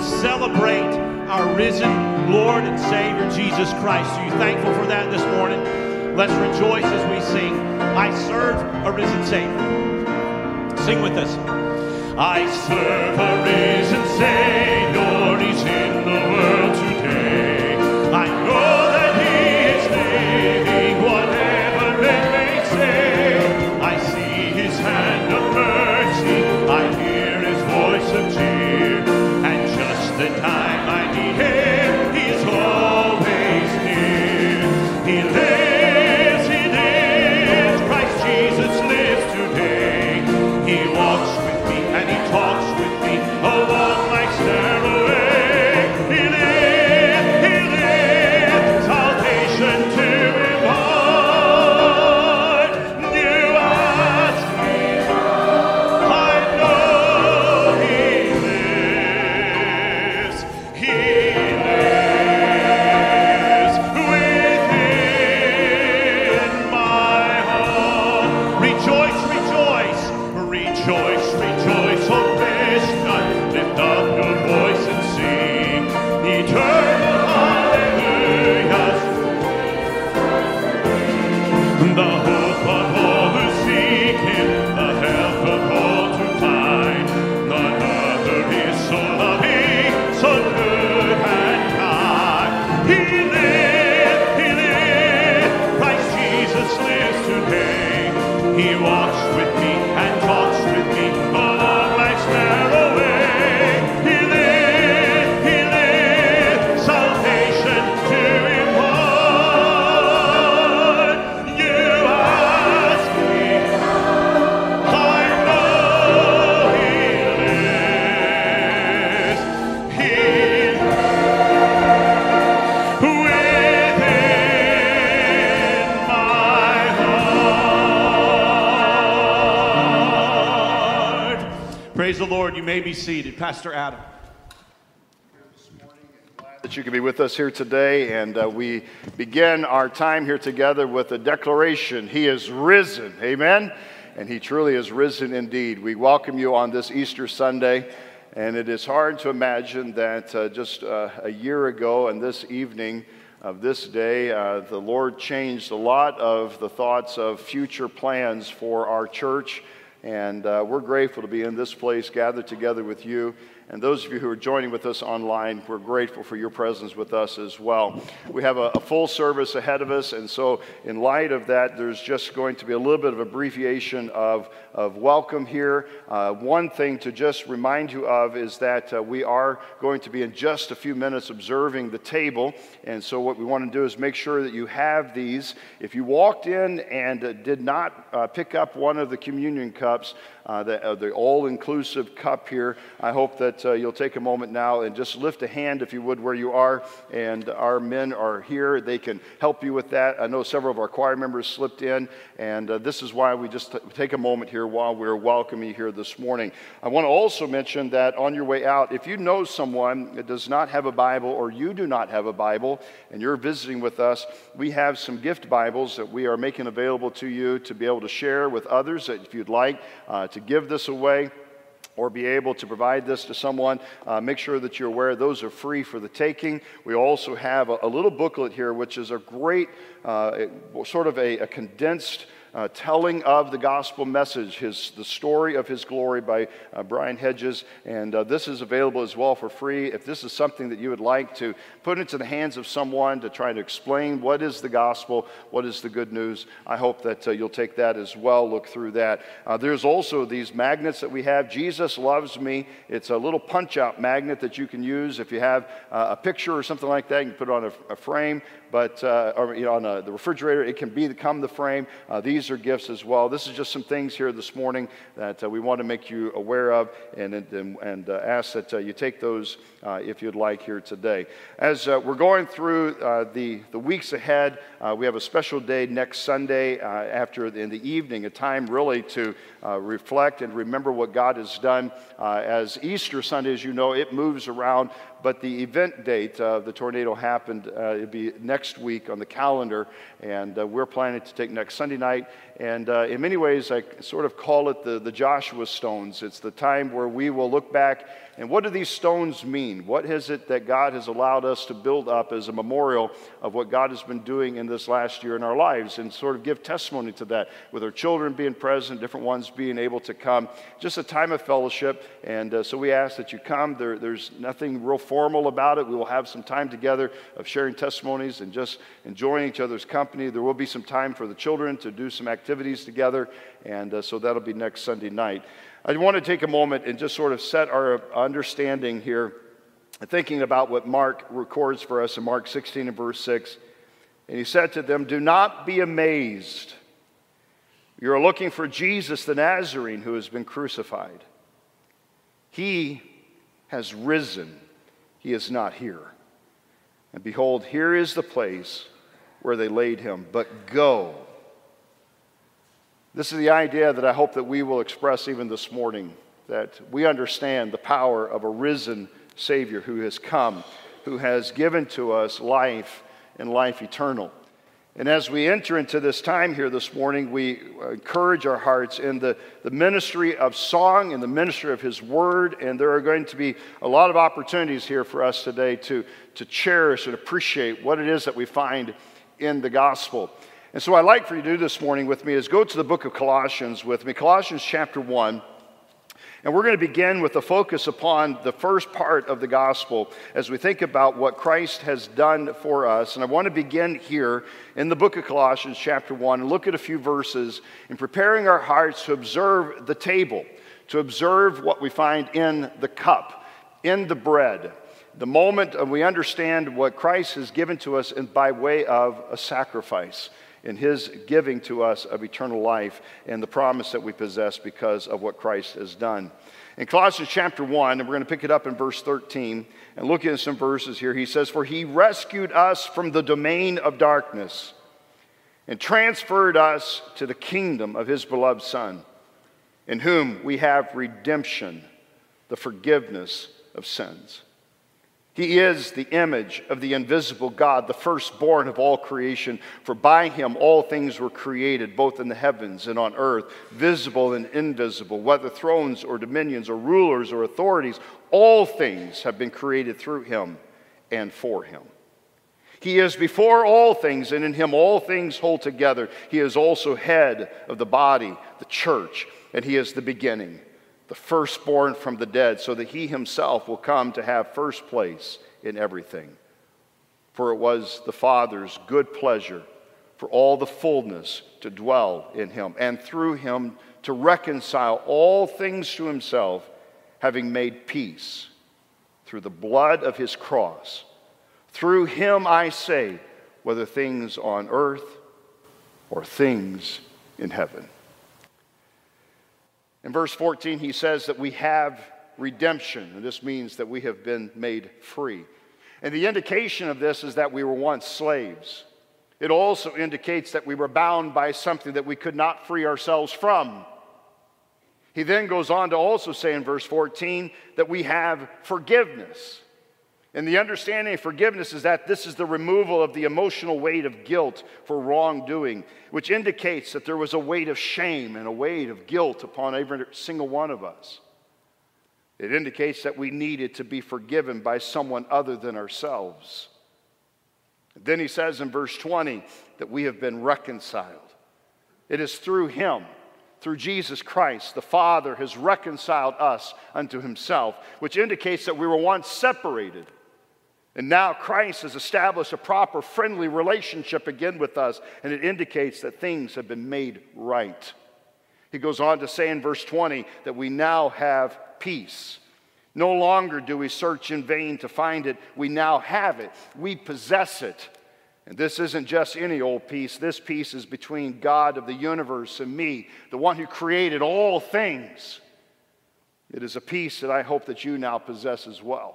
celebrate our risen Lord and Savior, Jesus Christ. Are you thankful for that this morning? Let's rejoice as we sing, I serve a risen Savior. Sing with us. I serve a risen Savior, He's in the world today. I know that He is living, whatever it may say. I see His hand of mercy, I hear His voice of cheer, and just the time I need Him, He is always near. He lives, Christ Jesus lives today. He walks with me and He talks with me along my stairway. He lives, salvation to impart. You ask me, I know He lives. He lives within my heart. Rejoice, rejoice, rejoice, rejoice, oh Krishna, lift up your voice and sing eternal hallelujahs. The hope of all who seek Him, the help of all to find. None other is so loving, so good and kind. He lives, Christ Jesus lives today. He walks with me and talks with me along life's narrow way. He lives, salvation to impart. You ask me, I know He lives. He within my heart. Praise the Lord. You may be seated. Pastor Adam. That you can be with us here today, and we begin our time here together with a declaration. He is risen, amen, and He truly is risen indeed. We welcome you on this Easter Sunday, and it is hard to imagine that just a year ago and this evening of this day, the Lord changed a lot of the thoughts of future plans for our church, and we're grateful to be in this place, gathered together with you. And those of you who are joining with us online, we're grateful for your presence with us as well. We have a full service ahead of us, and so in light of that, there's just going to be a little bit of abbreviation of welcome here. One thing to just remind you of is that we are going to be in just a few minutes observing the table, and so what we want to do is make sure that you have these. If you walked in and did not pick up one of the communion cups, the all-inclusive cup here, I hope that you'll take a moment now and just lift a hand, if you would, where you are, and our men are here. They can help you with that. I know several of our choir members slipped in, and this is why we just take a moment here while we're welcoming you here this morning. I want to also mention that on your way out, if you know someone that does not have a Bible, or you do not have a Bible, and you're visiting with us, we have some gift Bibles that we are making available to you to be able to share with others, if you'd like to give this away or be able to provide this to someone. Make sure that you're aware those are free for the taking. We also have a little booklet here, which is a great sort of a condensed telling of the gospel message, the story of His glory by Brian Hedges, and this is available as well for free. If this is something that you would like to put into the hands of someone to try to explain what is the gospel, what is the good news, I hope that you'll take that as well, look through that. There's also these magnets that we have, Jesus Loves Me. It's a little punch-out magnet that you can use if you have a picture or something like that. You can put it on a frame, but or on the refrigerator. It can become the frame. These are gifts as well. This is just some things here this morning that we want to make you aware of, and ask that you take those if you'd like here today. As we're going through the weeks ahead, we have a special day next Sunday in the evening, a time really to reflect and remember what God has done. As Easter Sunday, as you know, it moves around, but the event date of the tornado happened. It'll be next week on the calendar, and we're planning to take next Sunday night And in many ways, I sort of call it the Joshua stones. It's the time where we will look back and what do these stones mean? What is it that God has allowed us to build up as a memorial of what God has been doing in this last year in our lives, and sort of give testimony to that, with our children being present, different ones being able to come. Just a time of fellowship, and so we ask that you come. There's nothing real formal about it. We will have some time together of sharing testimonies and just enjoying each other's company. There will be some time for the children to do some activities together, and so that'll be next Sunday night. I want to take a moment and just sort of set our understanding here, thinking about what Mark records for us in Mark 16 and verse 6. And he said to them, "Do not be amazed. You are looking for Jesus the Nazarene who has been crucified. He has risen. He is not here. And behold, here is the place where they laid him. But go." This is the idea that I hope that we will express even this morning, that we understand the power of a risen Savior who has come, who has given to us life and life eternal. And as we enter into this time here this morning, we encourage our hearts in the ministry of song and the ministry of His Word, and there are going to be a lot of opportunities here for us today to cherish and appreciate what it is that we find in the gospel. And so I'd like for you to do this morning with me is go to the book of Colossians with me, Colossians chapter 1. And we're going to begin with a focus upon the first part of the gospel as we think about what Christ has done for us. And I want to begin here in the book of Colossians chapter 1 and look at a few verses in preparing our hearts to observe the table, to observe what we find in the cup, in the bread. The moment we understand what Christ has given to us and by way of a sacrifice, in His giving to us of eternal life and the promise that we possess because of what Christ has done. In Colossians chapter 1, and we're going to pick it up in verse 13, and look at some verses here, he says, "For He rescued us from the domain of darkness and transferred us to the kingdom of His beloved Son, in whom we have redemption, the forgiveness of sins. He is the image of the invisible God, the firstborn of all creation. For by Him all things were created, both in the heavens and on earth, visible and invisible, whether thrones or dominions or rulers or authorities. All things have been created through Him and for Him. He is before all things, and in Him all things hold together. He is also head of the body, the church, and He is the beginning, the firstborn from the dead, so that He Himself will come to have first place in everything. For it was the Father's good pleasure for all the fullness to dwell in Him, and through Him to reconcile all things to Himself, having made peace through the blood of His cross. Through Him, I say, whether things on earth or things in heaven." In verse 14, he says that we have redemption, and this means that we have been made free. And the indication of this is that we were once slaves. It also indicates that we were bound by something that we could not free ourselves from. He then goes on to also say in verse 14 that we have forgiveness. And the understanding of forgiveness is that this is the removal of the emotional weight of guilt for wrongdoing, which indicates that there was a weight of shame and a weight of guilt upon every single one of us. It indicates that we needed to be forgiven by someone other than ourselves. And then he says in verse 20 that we have been reconciled. It is through Him, through Jesus Christ, the Father has reconciled us unto Himself, which indicates that we were once separated. And now Christ has established a proper, friendly relationship again with us, and it indicates that things have been made right. He goes on to say in verse 20 that we now have peace. No longer do we search in vain to find it. We now have it. We possess it. And this isn't just any old peace. This peace is between God of the universe and me, the one who created all things. It is a peace that I hope that you now possess as well.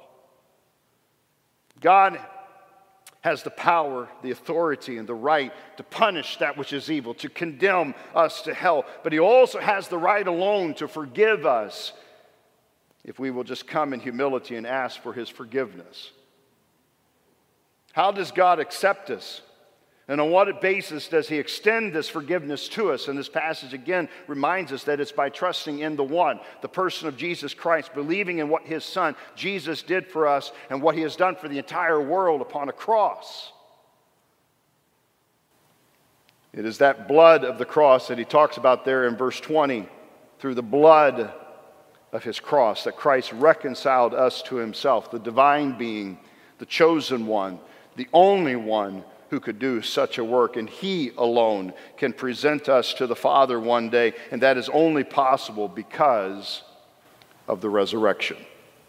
God has the power, the authority, and the right to punish that which is evil, to condemn us to hell. But He also has the right alone to forgive us if we will just come in humility and ask for His forgiveness. How does God accept us? And on what basis does he extend this forgiveness to us? And this passage again reminds us that it's by trusting in the one, the person of Jesus Christ, believing in what his son Jesus did for us and what he has done for the entire world upon a cross. It is that blood of the cross that he talks about there in verse 20. Through the blood of his cross that Christ reconciled us to himself, the divine being, the chosen one, the only one who could do such a work, and he alone can present us to the Father one day, and that is only possible because of the resurrection.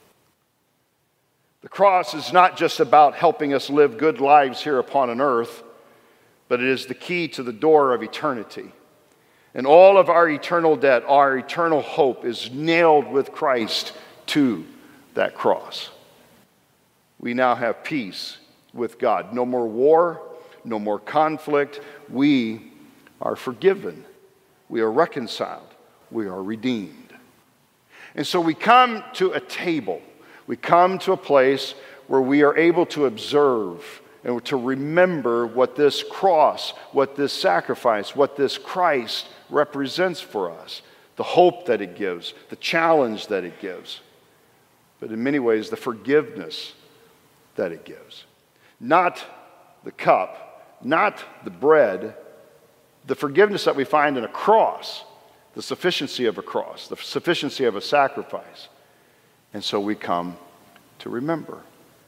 The cross is not just about helping us live good lives here upon an earth, but it is the key to the door of eternity. And all of our eternal debt, our eternal hope is nailed with Christ to that cross. We now have peace with God. No more war, no more conflict. We are forgiven. We are reconciled. We are redeemed. And so we come to a table. We come to a place where we are able to observe and to remember what this cross, what this sacrifice, what this Christ represents for us. The hope that it gives, the challenge that it gives. But in many ways, the forgiveness that it gives. Not the cup, not the bread, the forgiveness that we find in a cross, the sufficiency of a cross, the sufficiency of a sacrifice. And so we come to remember.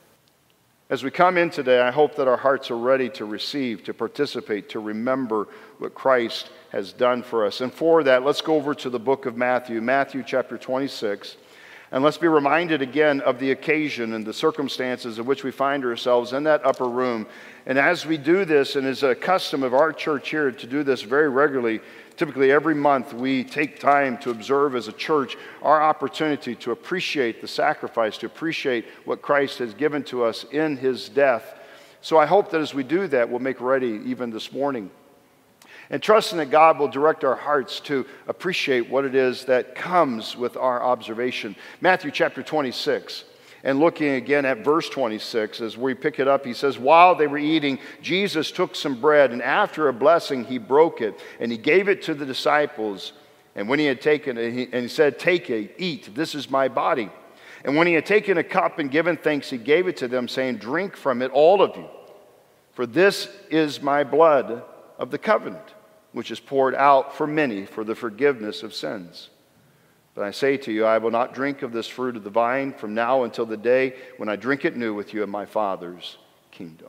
As we come in today, I hope that our hearts are ready to receive, to participate, to remember what Christ has done for us. And for that, let's go over to the book of Matthew, Matthew chapter 26. And let's be reminded again of the occasion and the circumstances in which we find ourselves in that upper room. And as we do this, and it's a custom of our church here to do this very regularly, typically every month we take time to observe as a church our opportunity to appreciate the sacrifice, to appreciate what Christ has given to us in his death. So I hope that as we do that, we'll make ready even this morning. And trusting that God will direct our hearts to appreciate what it is that comes with our observation. Matthew chapter 26, and looking again at verse 26, as we pick it up, he says, while they were eating, Jesus took some bread, and after a blessing, he broke it, and he gave it to the disciples. And when he had taken it, he said, take it, eat, this is my body. And when he had taken a cup and given thanks, he gave it to them, saying, drink from it, all of you, for this is my blood of the covenant, which is poured out for many for the forgiveness of sins. But I say to you, I will not drink of this fruit of the vine from now until the day when I drink it new with you in my Father's kingdom.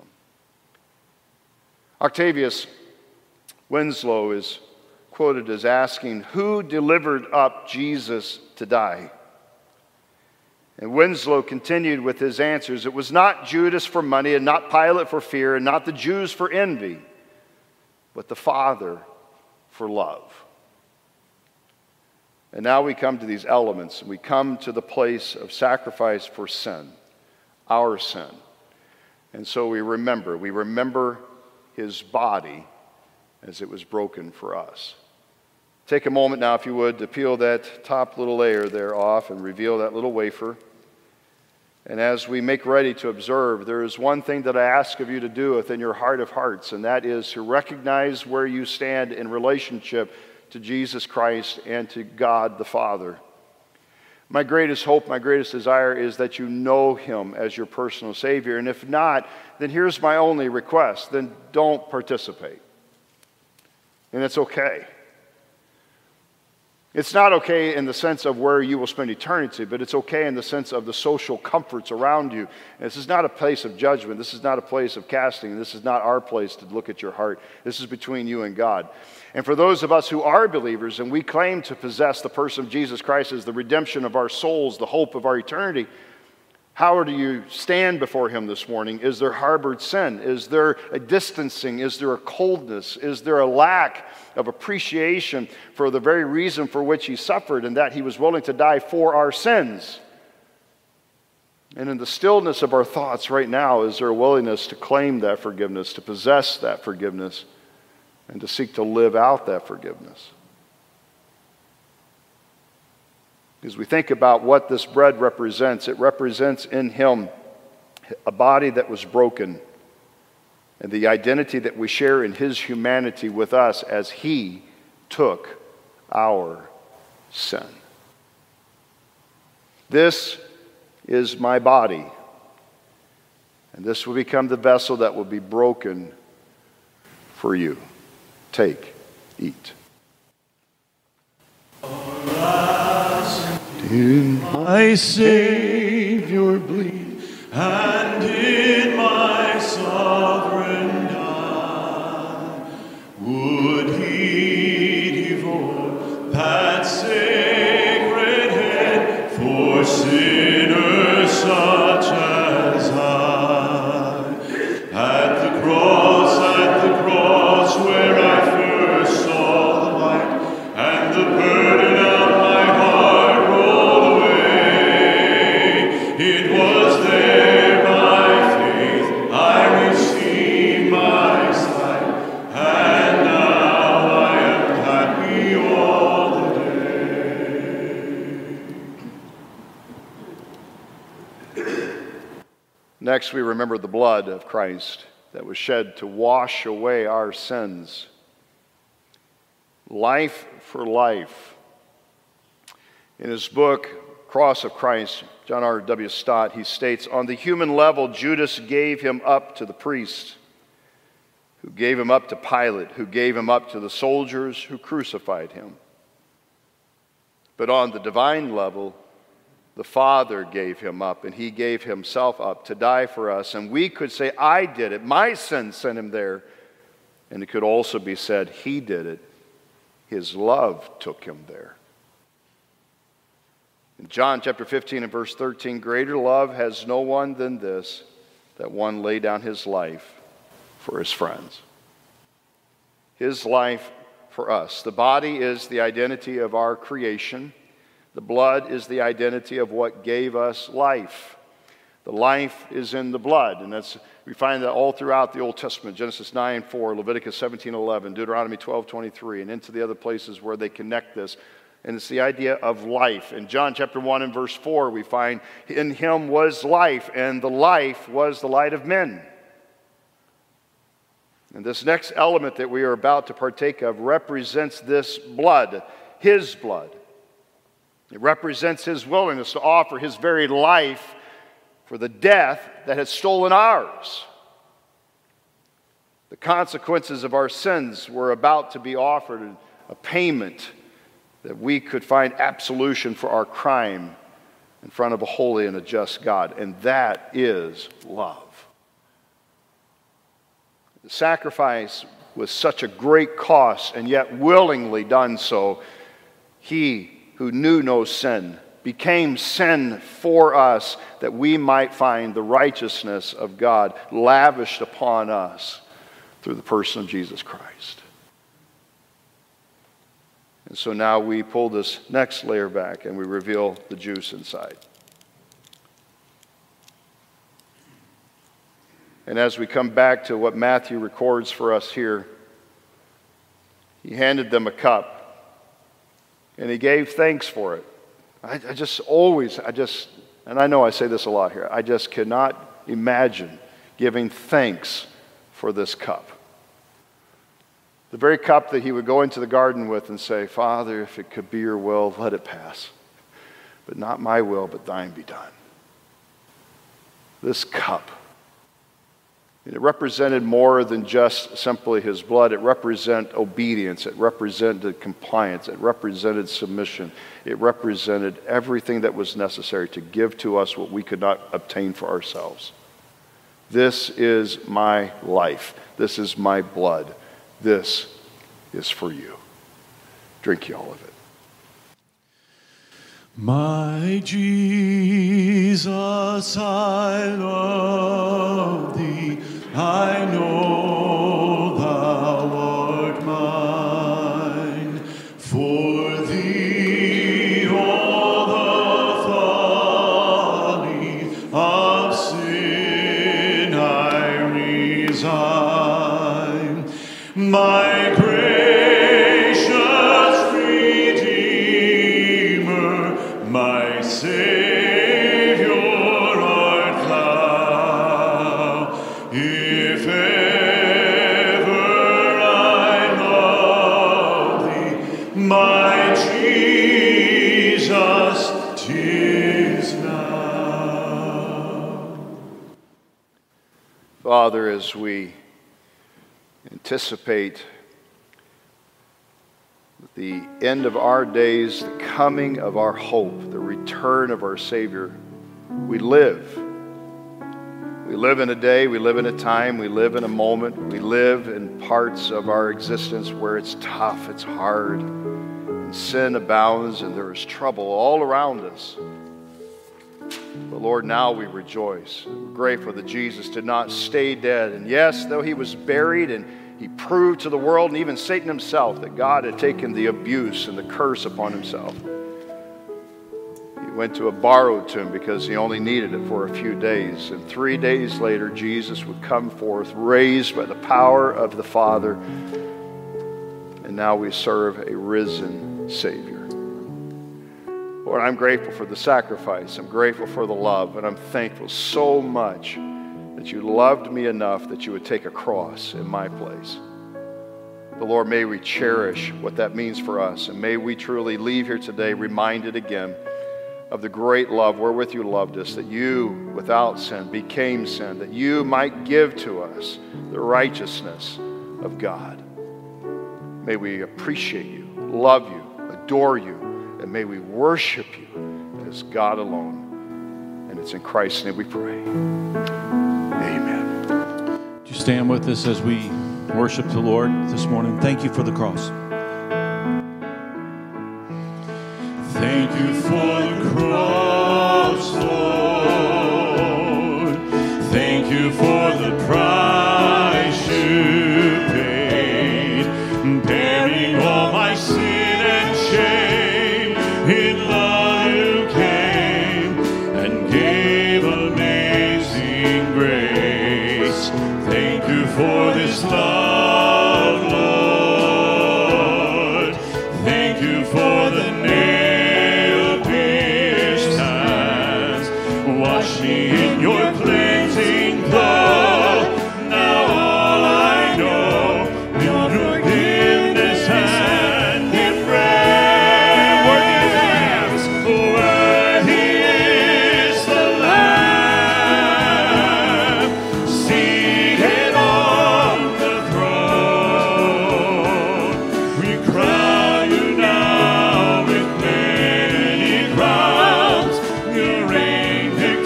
Octavius Winslow is quoted as asking, who delivered up Jesus to die? And Winslow continued with his answers, it was not Judas for money, and not Pilate for fear, and not the Jews for envy, but the Father for love. And now we come to these elements. We come to the place of sacrifice for sin, our sin. And so we remember his body as it was broken for us. Take a moment now, if you would, to peel that top little layer there off and reveal that little wafer. And as we make ready to observe, there is one thing that I ask of you to do within your heart of hearts, and that is to recognize where you stand in relationship to Jesus Christ and to God the Father. My greatest hope, my greatest desire is that you know him as your personal Savior. And if not, then here's my only request. Then don't participate. And it's okay. It's not okay in the sense of where you will spend eternity, but it's okay in the sense of the social comforts around you. And this is not a place of judgment. This is not a place of casting. This is not our place to look at your heart. This is between you and God. And for those of us who are believers and we claim to possess the person of Jesus Christ as the redemption of our souls, the hope of our eternity, how do you stand before him this morning? Is there harbored sin? Is there a distancing? Is there a coldness? Is there a lack of appreciation for the very reason for which he suffered, and that he was willing to die for our sins? And in the stillness of our thoughts right now, is there a willingness to claim that forgiveness, to possess that forgiveness, and to seek to live out that forgiveness? As we think about what this bread represents, it represents in him a body that was broken and the identity that we share in his humanity with us as he took our sin. This is my body, and this will become the vessel that will be broken for you. Take, eat. In my Savior bleed, and in my sovereign God, would he devote that sacred head for sinners such as I? At the cross where I first saw the light, and the burden of my heart rolled away, it was there by faith I received my sight, and now I am happy all the day. Next, we remember the blood of Christ that was shed to wash away our sins. Life for life. In his book, Cross of Christ, John R. W. Stott, he states, on the human level, Judas gave him up to the priests, who gave him up to Pilate, who gave him up to the soldiers who crucified him. But on the divine level, the Father gave him up, and he gave himself up to die for us. And we could say, I did it. My sin sent him there. And it could also be said, he did it. His love took him there. In John chapter 15 and verse 13, greater love has no one than this, that one lay down his life for his friends. His life for us. The body is the identity of our creation. The blood is the identity of what gave us life. The life is in the blood, and we find that all throughout the Old Testament, Genesis 9:4, Leviticus 17:11, Deuteronomy 12:23, and into the other places where they connect this. And it's the idea of life. In John chapter 1 and verse 4, we find, in him was life, and the life was the light of men. And this next element that we are about to partake of represents this blood, his blood. It represents his willingness to offer his very life for the death that had stolen ours. The consequences of our sins were about to be offered, a payment that we could find absolution for our crime in front of a holy and a just God. And that is love. The sacrifice was such a great cost, and yet willingly done so. He who knew no sin became sin for us, that we might find the righteousness of God lavished upon us through the person of Jesus Christ. And so now we pull this next layer back and we reveal the juice inside. And as we come back to what Matthew records for us here, he handed them a cup. And he gave thanks for it. And I know I say this a lot here, I just cannot imagine giving thanks for this cup. The very cup that he would go into the garden with and say, Father, if it could be your will, let it pass. But not my will, but thine be done. This cup. It represented more than just simply his blood. It represented obedience. It represented compliance. It represented submission. It represented everything that was necessary to give to us what we could not obtain for ourselves. This is my life. This is my blood. This is for you. Drink ye all of it. My Jesus, I love thee. I know thou art mine. For thee all the folly of sin I resign. My gracious Redeemer, my Savior art thou. Father, as we anticipate the end of our days, the coming of our hope, the return of our Savior, we live. We live in a day, we live in a time, we live in a moment, we live in parts of our existence where it's tough, it's hard, and sin abounds, and there is trouble all around us. But Lord, now we rejoice. We're grateful that Jesus did not stay dead. And yes, though he was buried and he proved to the world and even Satan himself that God had taken the abuse and the curse upon himself. He went to a borrowed tomb because he only needed it for a few days. And 3 days later, Jesus would come forth, raised by the power of the Father. And now we serve a risen Savior. Lord, I'm grateful for the sacrifice. I'm grateful for the love. And I'm thankful so much that you loved me enough that you would take a cross in my place. But Lord, may we cherish what that means for us. And may we truly leave here today reminded again of the great love wherewith you loved us, that you, without sin, became sin, that you might give to us the righteousness of God. May we appreciate you, love you, adore you, and may we worship you as God alone. And it's in Christ's name we pray. Amen. Would you stand with us as we worship the Lord this morning? Thank you for the cross. Thank you for the cross, Lord. Thank you for the price you paid, bearing all my sin and shame. In love you came and gave amazing grace. Thank you for this love, Lord. Thank you for the wash me in your cleansing blood. Now all I know, your forgiveness and embrace. Worthy is the Lamb, seated on the throne. We crown you now with many crowns. You reign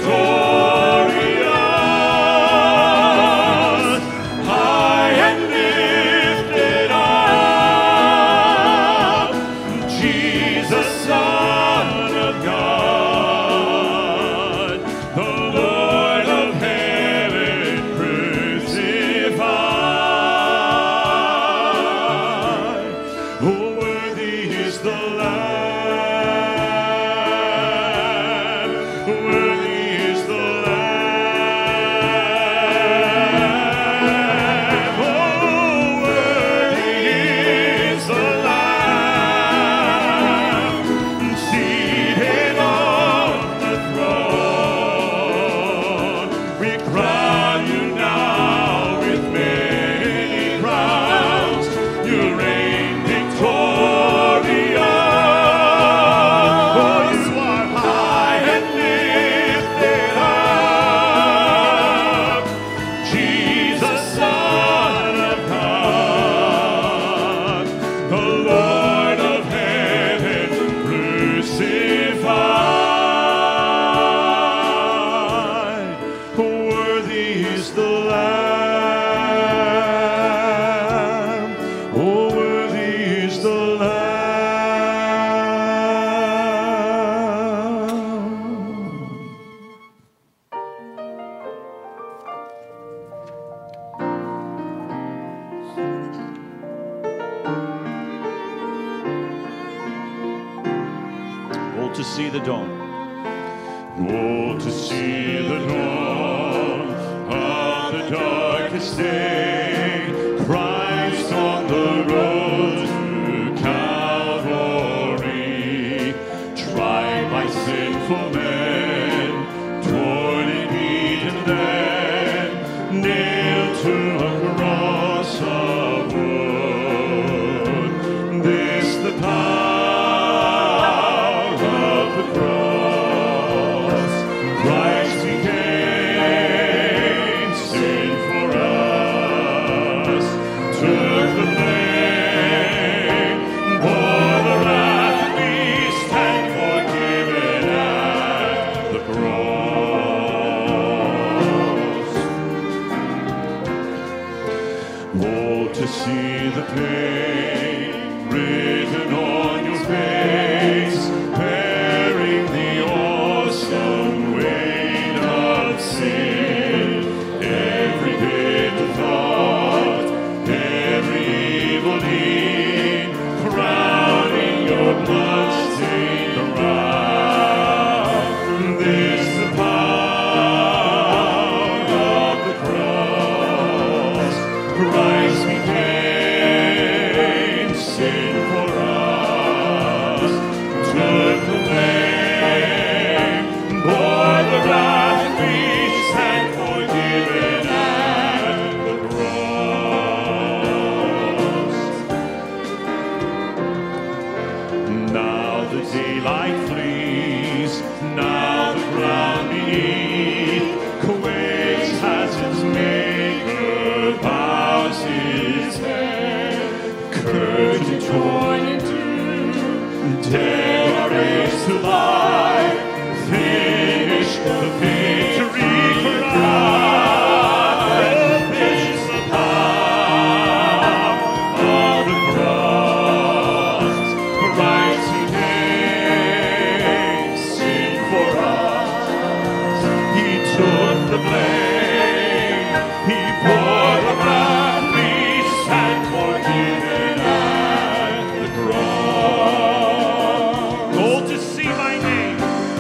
victorious, high and lifted up, Jesus, Son of God, the Lord of heaven crucified. Oh, worthy is the Lamb, worthy is the Lamb. Oh, worthy is the Lamb, seated on the throne. We crown you now with many crowns. You reign victorious. Oh, you are high and lifted up, Jesus, Son of God, the Lord of heaven crucified. Worthy is the Lamb. Oh, worthy is the Lamb. Oh, to see the dawn. Oh, to see the dawn of the darkest day. Christ on the road to Calvary, tried by sinful men, torn and beaten then, nailed to a cross of wood. This the power of the cross. Christ became sin for to see the pain written on your face, bearing the awesome weight of sin. Every bitter thought, every evil deed, crowning your blood-stained brow. This the power of the cross. Christ became sin for us, took the blame, bore the wrath we stand forgiven at the cross. Now the daylight flees, now the ground beneath quakes as its maker bows his head. Curtain torn in two, dead are raised to life, finish the victory cry. This is the power of the cross. Christ he paid sin for us. He took the blame. He bore the wrath. We stand forgiven at the cross. Oh, to see my name.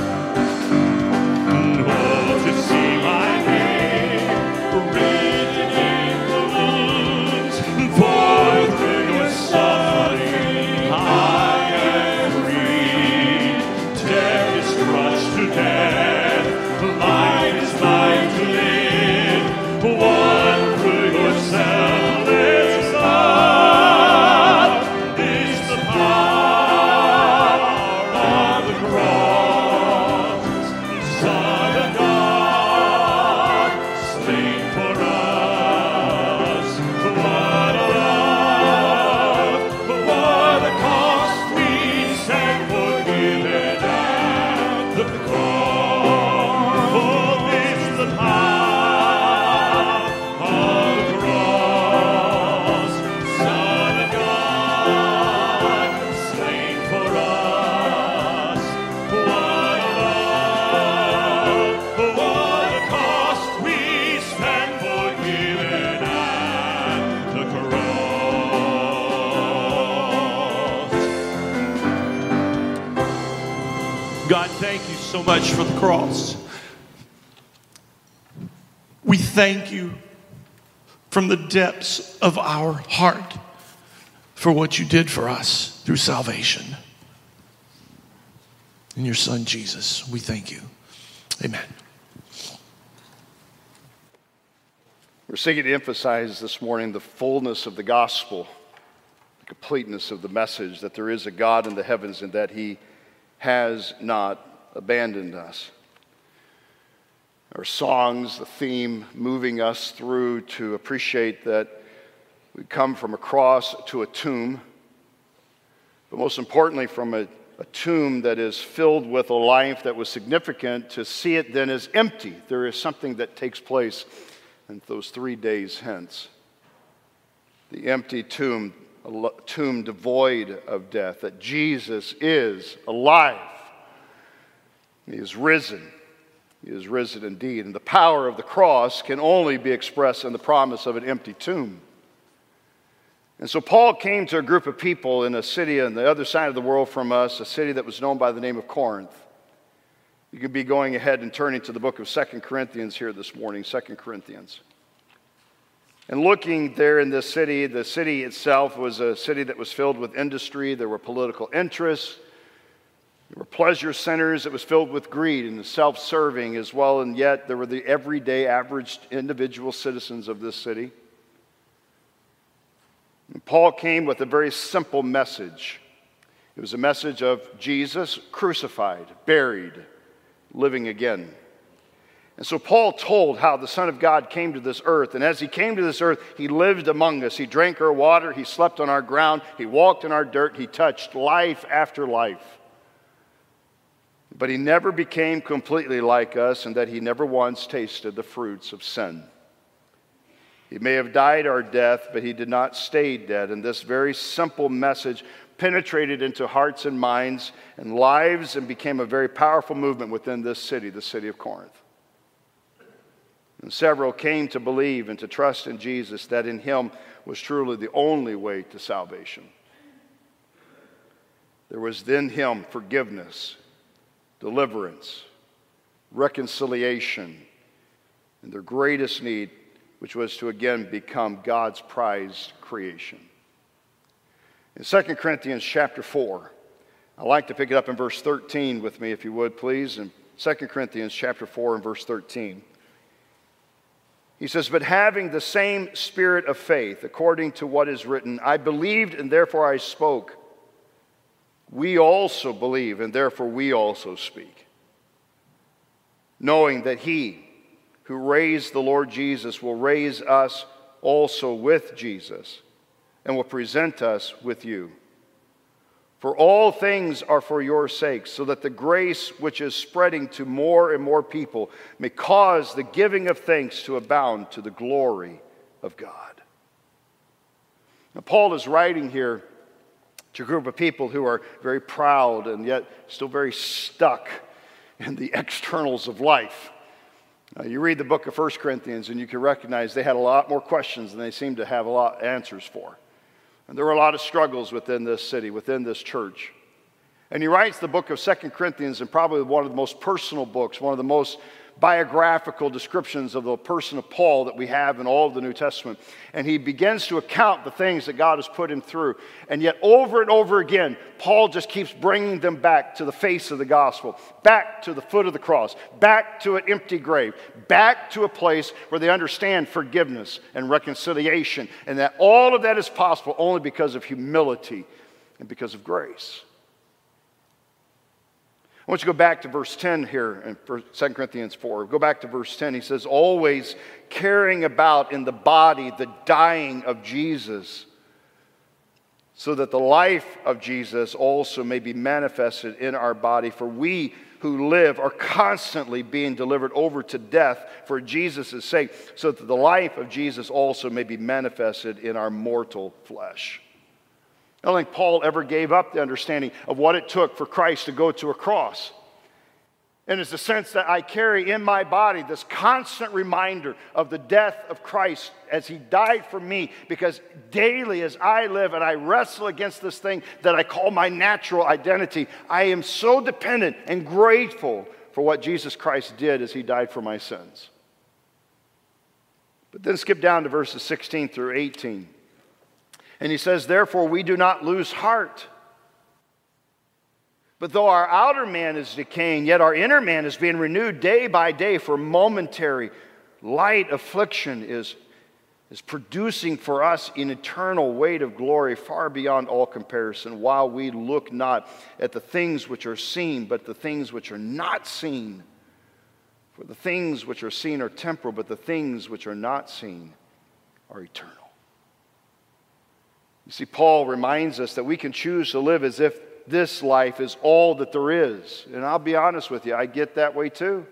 Oh, to see my name written in the wounds. For through your suffering I am free. Death is crushed to death. Life is mine to live. One through your selfless love is the power of the cross. Son of God, slain for us. What a love, what a cost we stand forgiven at the cross. Oh, this is the power of the cross. Son of God, slain for us. What a love, what a cost we stand forgiven at the cross. God, thank you so much for the cross. We thank you from the depths of our heart for what you did for us through salvation. In your Son, Jesus, we thank you. Amen. We're seeking to emphasize this morning the fullness of the gospel, the completeness of the message that there is a God in the heavens and that he has not abandoned us. Our songs, the theme moving us through to appreciate that we come from a cross to a tomb, but most importantly from a tomb that is filled with a life that was significant, to see it then as empty. There is something that takes place in those 3 days hence. The empty tomb, a tomb devoid of death, that Jesus is alive. He is risen. He is risen indeed. And the power of the cross can only be expressed in the promise of an empty tomb. And so Paul came to a group of people in a city on the other side of the world from us, a city that was known by the name of Corinth. You could be going ahead and turning to the book of 2 Corinthians here this morning, 2 Corinthians. And looking there in this city, the city itself was a city that was filled with industry. There were political interests. There were pleasure centers. It was filled with greed and self-serving as well, and yet there were the everyday, average individual citizens of this city. And Paul came with a very simple message. It was a message of Jesus crucified, buried, living again. And so Paul told how the Son of God came to this earth. And as he came to this earth, he lived among us. He drank our water. He slept on our ground. He walked in our dirt. He touched life after life. But he never became completely like us, and that he never once tasted the fruits of sin. He may have died our death, but he did not stay dead. And this very simple message penetrated into hearts and minds and lives and became a very powerful movement within this city, the city of Corinth. And several came to believe and to trust in Jesus, that in him was truly the only way to salvation. There was in him forgiveness, deliverance, reconciliation, and their greatest need, which was to again become God's prized creation. In 2 Corinthians chapter 4, I'd like to pick it up in verse 13 with me, if you would, please. In 2 Corinthians chapter 4 and verse 13. He says, "But having the same spirit of faith, according to what is written, I believed and therefore I spoke. We also believe and therefore we also speak. Knowing that he who raised the Lord Jesus will raise us also with Jesus and will present us with you. For all things are for your sakes, so that the grace which is spreading to more and more people may cause the giving of thanks to abound to the glory of God." Now, Paul is writing here to a group of people who are very proud and yet still very stuck in the externals of life. You read the book of 1 Corinthians and you can recognize they had a lot more questions than they seem to have a lot of answers for. And there were a lot of struggles within this city, within this church. And he writes the book of 2 Corinthians in probably one of the most personal books, one of the most biographical descriptions of the person of Paul that we have in all of the New Testament. And he begins to account the things that God has put him through. And yet over and over again, Paul just keeps bringing them back to the face of the gospel, back to the foot of the cross, back to an empty grave, back to a place where they understand forgiveness and reconciliation, and that all of that is possible only because of humility and because of grace. I want you to go back to verse 10 here in 2 Corinthians 4. Go back to verse 10. He says, "Always carrying about in the body the dying of Jesus, so that the life of Jesus also may be manifested in our body. For we who live are constantly being delivered over to death for Jesus' sake, so that the life of Jesus also may be manifested in our mortal flesh." I don't think Paul ever gave up the understanding of what it took for Christ to go to a cross. And it's the sense that I carry in my body this constant reminder of the death of Christ as he died for me, because daily as I live and I wrestle against this thing that I call my natural identity, I am so dependent and grateful for what Jesus Christ did as he died for my sins. But then skip down to verses 16 through 18. And he says, "Therefore we do not lose heart. But though our outer man is decaying, yet our inner man is being renewed day by day, for momentary light affliction is producing for us an eternal weight of glory far beyond all comparison, while we look not at the things which are seen, but the things which are not seen. For the things which are seen are temporal, but the things which are not seen are eternal." You see, Paul reminds us that we can choose to live as if this life is all that there is. And I'll be honest with you, I get that way too.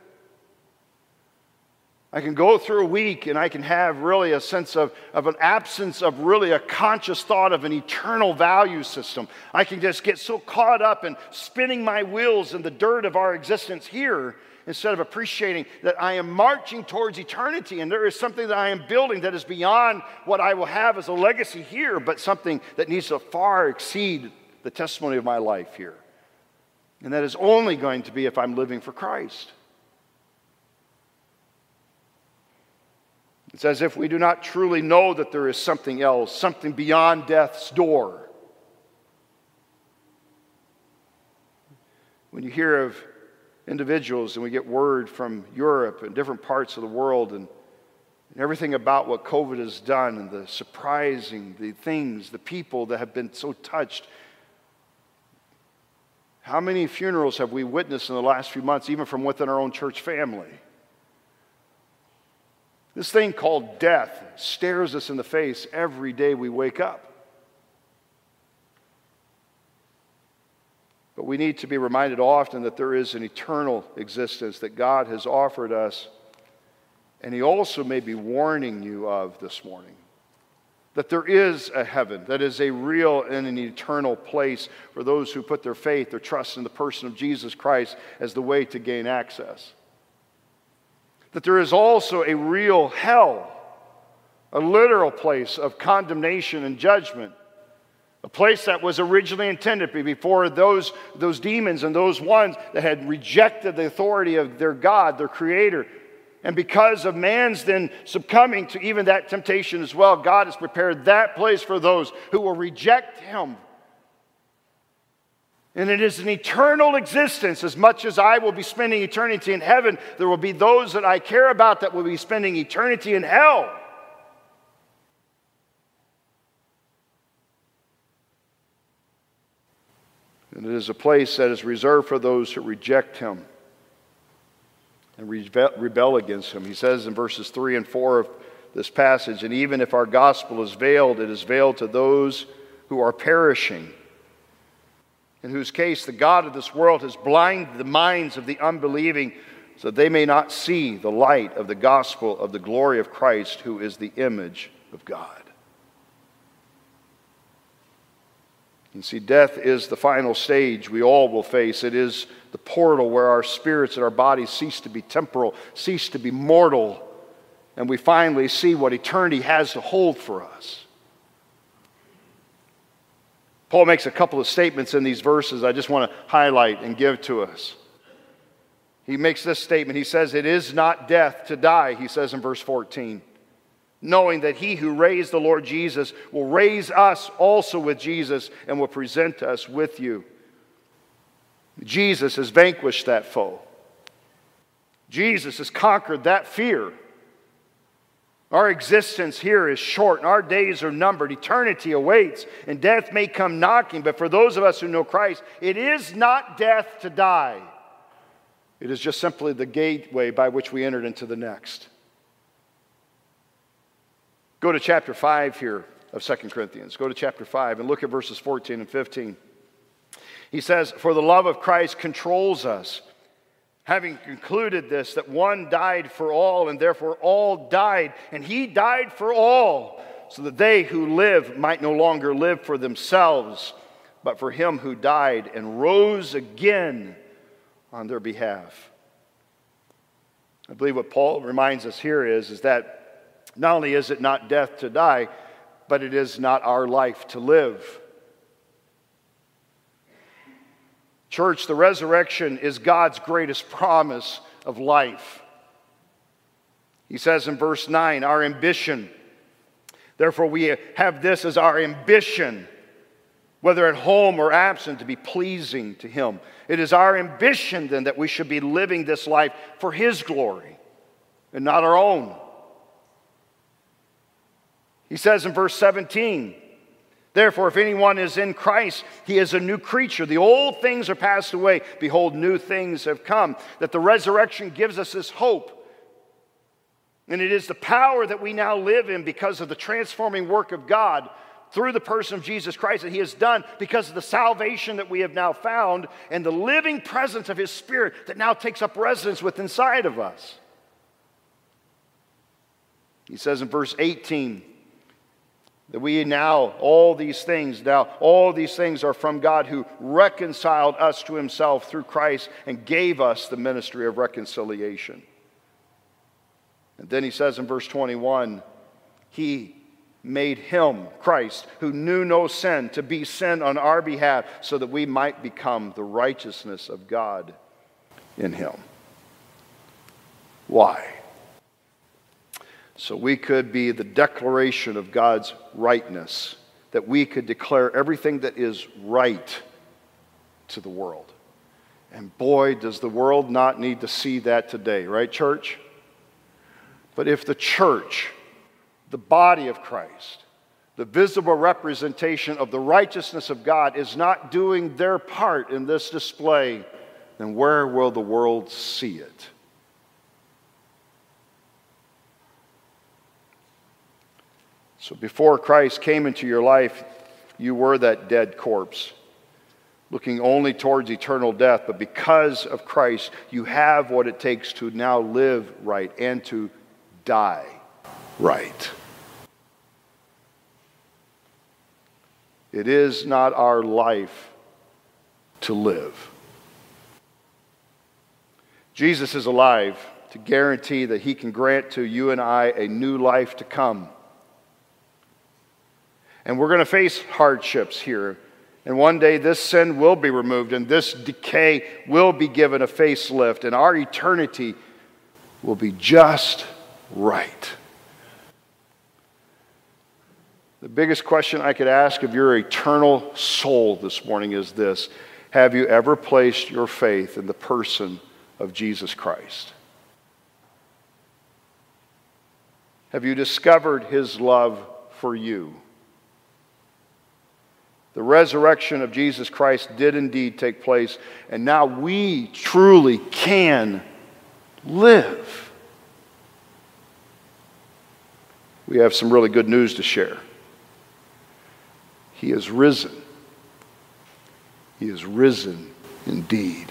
I can go through a week and I can have really a sense of an absence of really a conscious thought of an eternal value system. I can just get so caught up in spinning my wheels in the dirt of our existence here, instead of appreciating that I am marching towards eternity, and there is something that I am building that is beyond what I will have as a legacy here, but something that needs to far exceed the testimony of my life here. And that is only going to be if I'm living for Christ. It's as if we do not truly know that there is something else, something beyond death's door. When you hear of individuals, and we get word from Europe and different parts of the world, and everything about what COVID has done, and the surprising, the things, the people that have been so touched. How many funerals have we witnessed in the last few months, even from within our own church family? This thing called death stares us in the face every day we wake up. But we need to be reminded often that there is an eternal existence that God has offered us. and he also may be warning you of this morning. That there is a heaven that is a real and an eternal place for those who put their faith, their trust in the person of Jesus Christ as the way to gain access. That there is also a real hell, a literal place of condemnation and judgment. A place that was originally intended before those demons and those ones that had rejected the authority of their God, their Creator. And because of man's then succumbing to even that temptation as well, God has prepared that place for those who will reject Him. And it is an eternal existence. As much as I will be spending eternity in heaven, there will be those that I care about that will be spending eternity in hell. And it is a place that is reserved for those who reject Him and rebel against Him. He says in verses 3 and 4 of this passage, and even if our gospel is veiled, it is veiled to those who are perishing, in whose case the God of this world has blinded the minds of the unbelieving so that they may not see the light of the gospel of the glory of Christ, who is the image of God. You see, death is the final stage we all will face. It is the portal where our spirits and our bodies cease to be temporal, cease to be mortal, and we finally see what eternity has to hold for us. Paul makes a couple of statements in these verses I just want to highlight and give to us. He makes this statement. He says, "It is not death to die," he says in verse 14. "Knowing that He who raised the Lord Jesus will raise us also with Jesus and will present us with you." Jesus has vanquished that foe. Jesus has conquered that fear. Our existence here is short and our days are numbered. Eternity awaits and death may come knocking, but for those of us who know Christ, it is not death to die. It is just simply the gateway by which we entered into the next. Go to chapter 5 here of 2 Corinthians. Go to chapter 5 and look at verses 14 and 15. He says, "For the love of Christ controls us, having concluded this, that one died for all, and therefore all died. And He died for all, so that they who live might no longer live for themselves, but for Him who died and rose again on their behalf." I believe what Paul reminds us here is that not only is it not death to die, but it is not our life to live. Church, the resurrection is God's greatest promise of life. He says in verse 9, our ambition. Therefore, we have this as our ambition, whether at home or absent, to be pleasing to Him. It is our ambition then that we should be living this life for His glory and not our own. He says in verse 17, "Therefore, if anyone is in Christ, he is a new creature. The old things are passed away. Behold, new things have come." That the resurrection gives us this hope. And it is the power that we now live in because of the transforming work of God through the person of Jesus Christ that He has done, because of the salvation that we have now found and the living presence of His Spirit that now takes up residence within inside of us. He says in verse 18, that we now, all these things are from God, who reconciled us to Himself through Christ and gave us the ministry of reconciliation. And then he says in verse 21, He made Him, Christ, who knew no sin, to be sin on our behalf, so that we might become the righteousness of God in Him. Why? So we could be the declaration of God's rightness, that we could declare everything that is right to the world. And boy, does the world not need to see that today, right, church? But if the church, the body of Christ, the visible representation of the righteousness of God, is not doing their part in this display, then where will the world see it? So before Christ came into your life, you were that dead corpse, looking only towards eternal death. But because of Christ, you have what it takes to now live right and to die right. It is not our life to live. Jesus is alive to guarantee that he can grant to you and I a new life to come. And we're going to face hardships here. And one day this sin will be removed and this decay will be given a facelift and our eternity will be just right. The biggest question I could ask of your eternal soul this morning is this: have you ever placed your faith in the person of Jesus Christ? Have you discovered his love for you? The resurrection of Jesus Christ did indeed take place, and now we truly can live. We have some really good news to share. He is risen. He is risen indeed.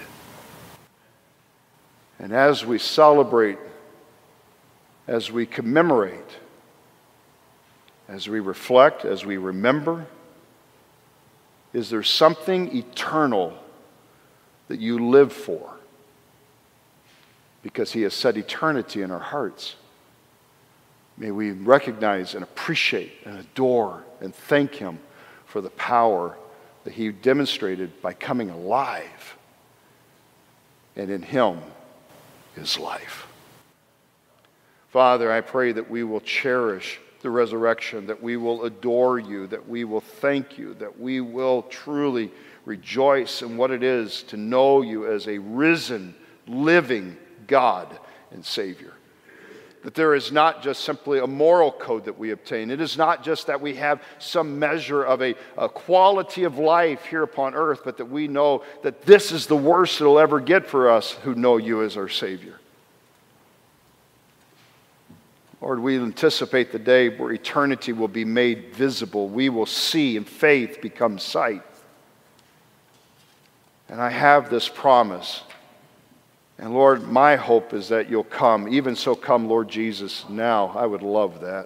And as we celebrate, as we commemorate, as we reflect, as we remember, is there something eternal that you live for? Because he has set eternity in our hearts. May we recognize and appreciate and adore and thank him for the power that he demonstrated by coming alive. And in him is life. Father, I pray that we will cherish the resurrection, that we will adore you, that we will thank you, that we will truly rejoice in what it is to know you as a risen, living God and Savior. That there is not just simply a moral code that we obtain. It is not just that we have some measure of a quality of life here upon earth, but that we know that this is the worst it'll ever get for us who know you as our Savior. Lord, we anticipate the day where eternity will be made visible. We will see, and faith become sight. And I have this promise. And Lord, my hope is that you'll come. Even so, come, Lord Jesus, now. I would love that.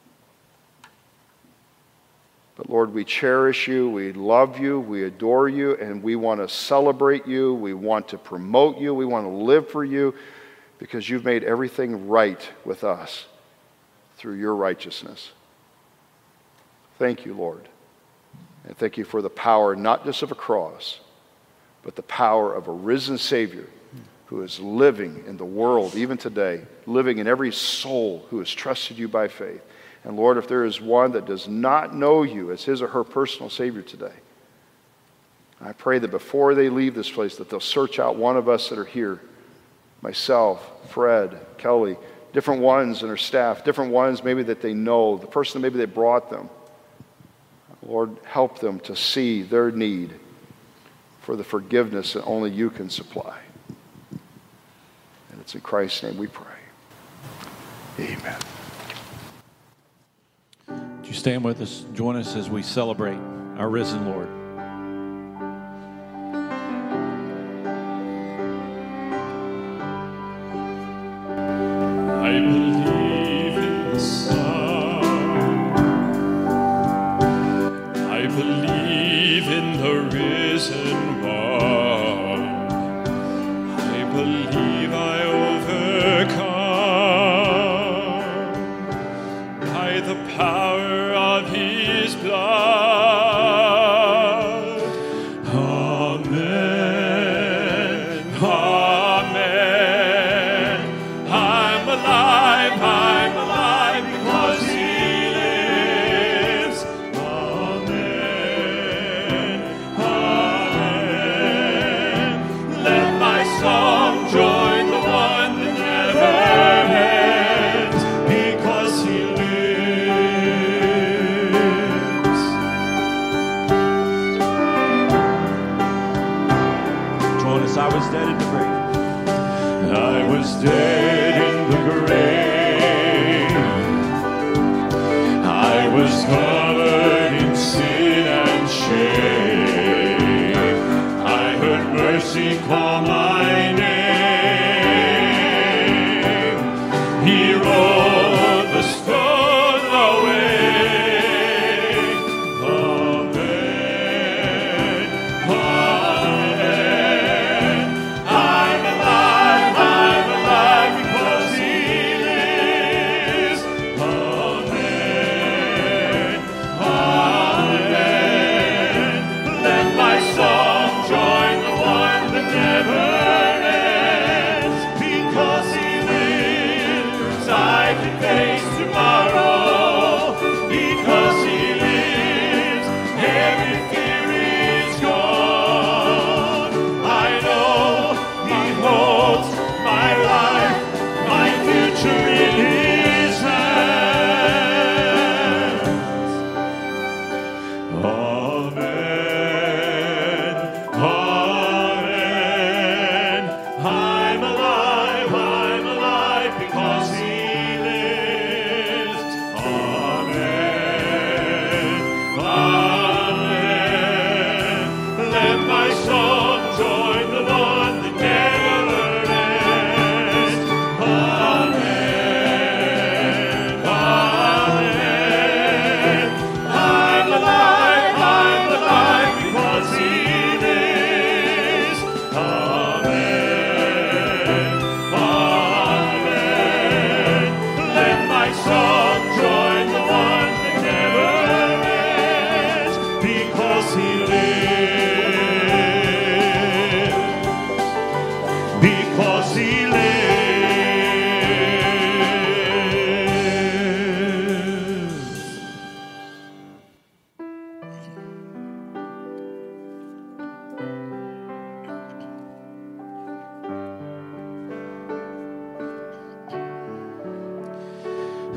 But Lord, we cherish you, we love you, we adore you, and we want to celebrate you. We want to promote you. We want to live for you because you've made everything right with us through your righteousness. Thank you, Lord. And thank you for the power not just of a cross, but the power of a risen Savior who is living in the world, even today, living in every soul who has trusted you by faith. And Lord, if there is one that does not know you as his or her personal Savior today, I pray that before they leave this place, that they'll search out one of us that are here, myself, Fred, Kelly, different ones in our staff, different ones maybe that they know, the person that maybe they brought them. Lord, help them to see their need for the forgiveness that only you can supply. And it's in Christ's name we pray. Amen. Would you stand with us, join us as we celebrate our risen Lord. I believe in the sun. I believe in the risen one. I believe I overcome by the power of his blood.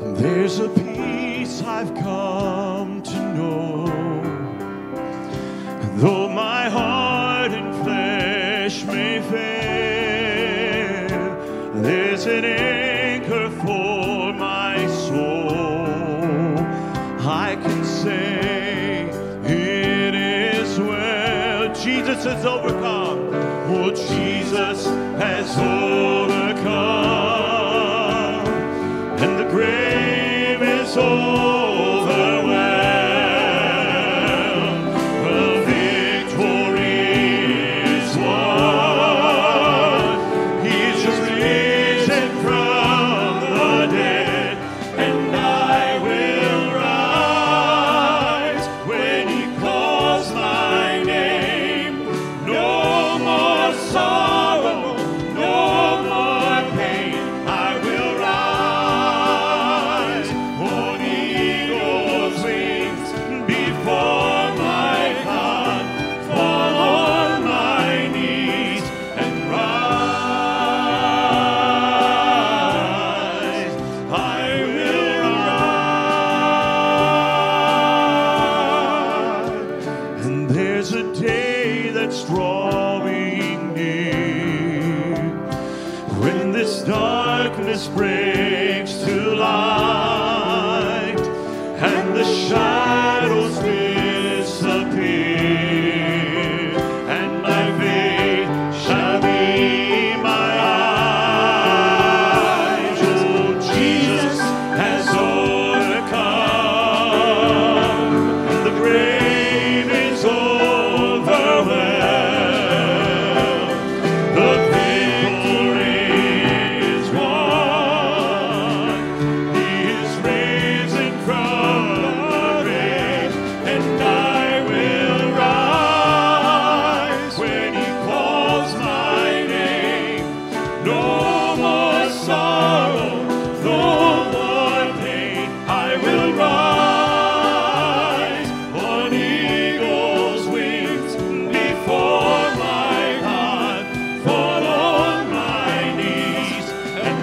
There's a peace I've come to know, though my heart and flesh may fail, there's an anchor for my soul. I can say it is well. Jesus has overcome. Oh, Jesus has overcome, and the grave is overwhelmed. The victory is won. He's just risen from the dead, and I will rise when He calls my name. No more sorrow, no more pain. I will rise on eagle's wings before my God, fall on my knees and rise. I will rise. And there's a day that's drawing near, when this darkness breaks to light and the shadows disappear, and my faith shall be my eyes. Oh, Jesus has overcome, the grave is overwhelmed. The victory is won. He is risen from the grave, and I will rise when He calls my name. No more sorrow, no more pain. I will rise on eagle's wings before my God, fall on my knees and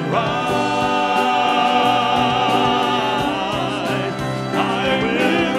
rise. I will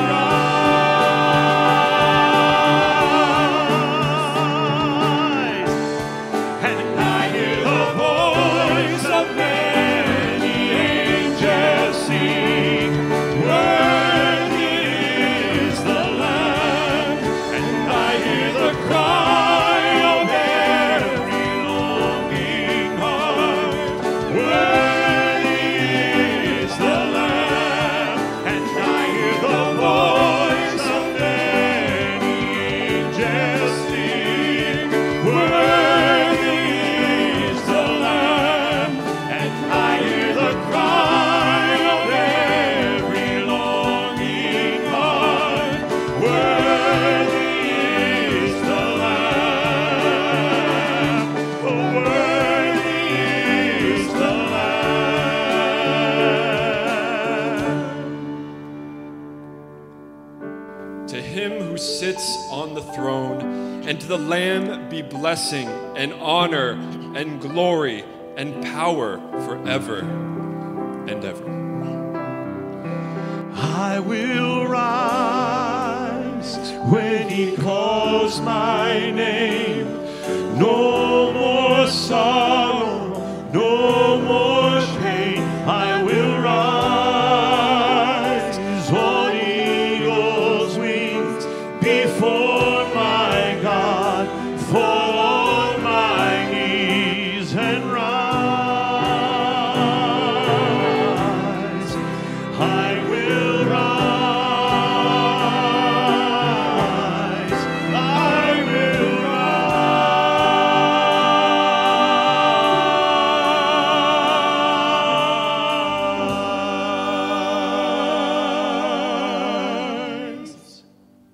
rise. And I hear the voice of many angels sing, worthy is the Lamb. And I hear the cry of every longing heart, worthy is the Lamb. And I hear the voice of many angels sing, worthy is the Lamb. And I hear the cry of every longing heart, worthy is the Lamb. Oh, worthy is the Lamb. To Him who sits on the throne, and to the Lamb be blessing and honor and glory and power forever and ever. I will rise when He calls my name. No more sorrow, no more pain. I will rise on eagle's wings before my God, fall on my knees and rise. I will rise. I will rise.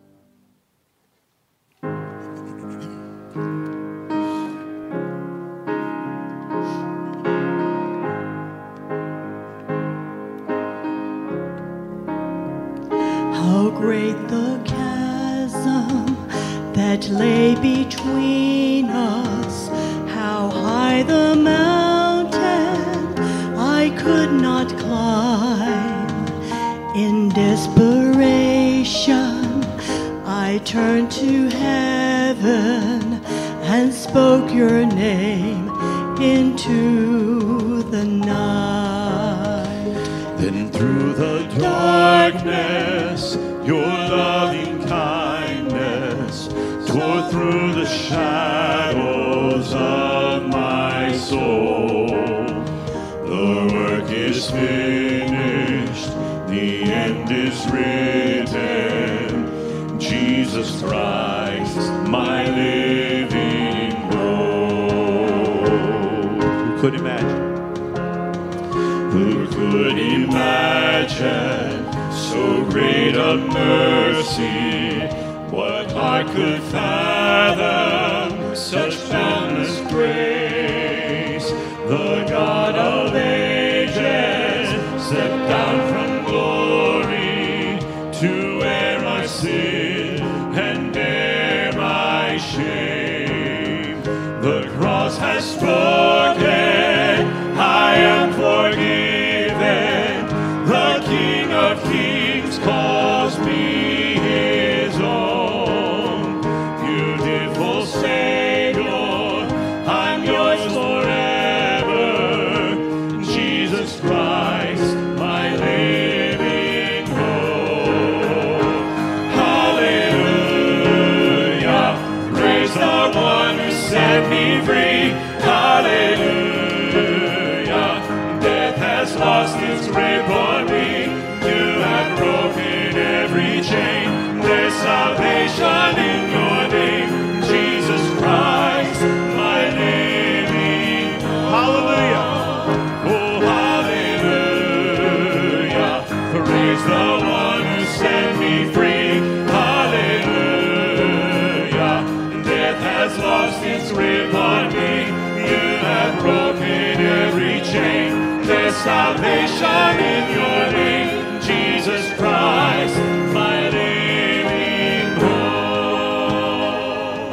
How great the chasm that lay between us, how high the mountain I could could not climb. In desperation, I turned to heaven and spoke your name into the night. Then through the darkness, your loving kindness tore through the shadows of my soul. The work is finished, the end is written. Jesus Christ, my living hope. Who could imagine? Who could imagine so great a mercy? What heart could fathom such boundless grace? The God of ages stepped down from glory to wear my sin and bear my shame. The cross has spoken, I am forgiven. The King of Kings calls me his own. Beautiful Savior, I'm yours forever. Jesus Christ, my living hope. Hallelujah, praise the one who set me free. Hallelujah, death has lost its grip on me. You have broken every chain. There's salvation in your name, Jesus Christ, my living. Hallelujah. Oh, hallelujah. Praise the one who set me free. Hallelujah. Death has lost its grip on me. You have broken every chain. There's salvation in your name, Jesus Christ, my living hope.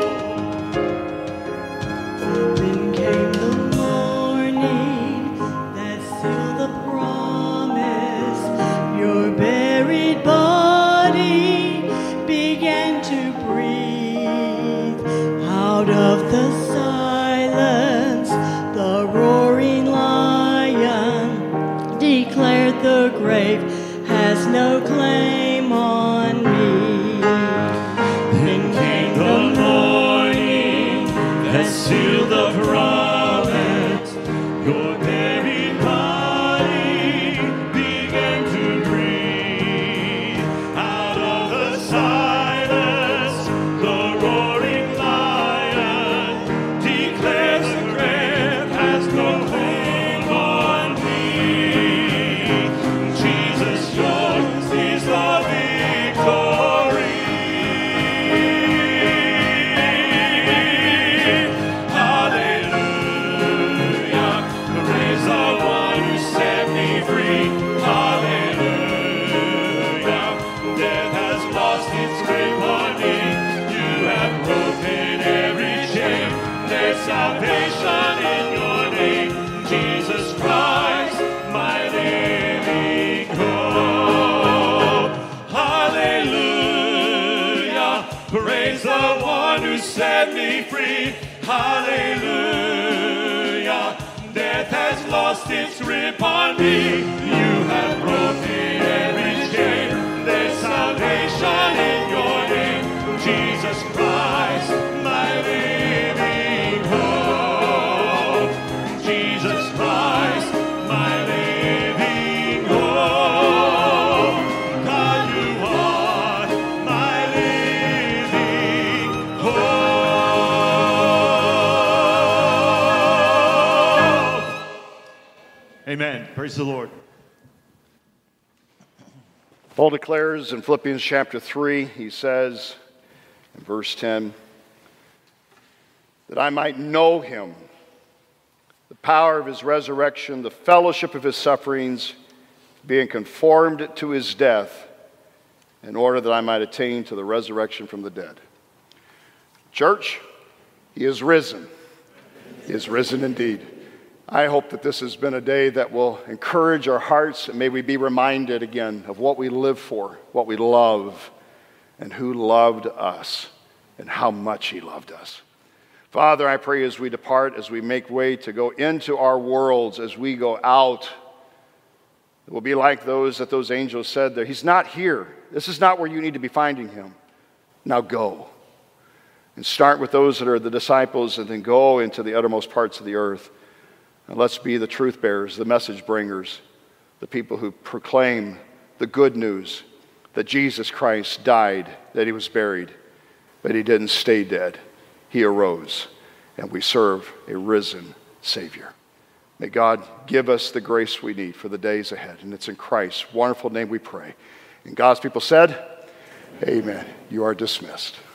Then came the morning that sealed the promise. Your buried body began to breathe. Out of the silence, the roaring lion declared the grave has no claim on me. Then came the morning that sealed the promise. Your buried body began to breathe. Out of the silence, the roaring lion declares the grave has no claim on me. Jesus, yours is the victory. Hallelujah, praise the one who set me free. Hallelujah, death has lost its grip on me. You have broken every chain. There's salvation in your name, Jesus Christ, my living hope. Hallelujah, praise the one who set me free. Hallelujah, death has lost its grip on me. You have broken every chain. There's salvation in your name, Jesus Christ, my living hope. Jesus Christ, my living hope. God, you are my living hope. Amen. Praise the Lord. Paul declares in Philippians chapter 3, he says in verse 10, that I might know him, the power of his resurrection, the fellowship of his sufferings, being conformed to his death, in order that I might attain to the resurrection from the dead. Church, he is risen. He is risen indeed. I hope that this has been a day that will encourage our hearts, and may we be reminded again of what we live for, what we love, and who loved us, and how much he loved us. Father, I pray as we depart, as we make way to go into our worlds, as we go out, it will be like those angels said there. He's not here. This is not where you need to be finding him. Now go. And start with those that are the disciples, and then go into the uttermost parts of the earth. And let's be the truth bearers, the message bringers, the people who proclaim the good news that Jesus Christ died, that he was buried, but he didn't stay dead. He arose, and we serve a risen Savior. May God give us the grace we need for the days ahead. And it's in Christ's wonderful name we pray. And God's people said, amen. You are dismissed.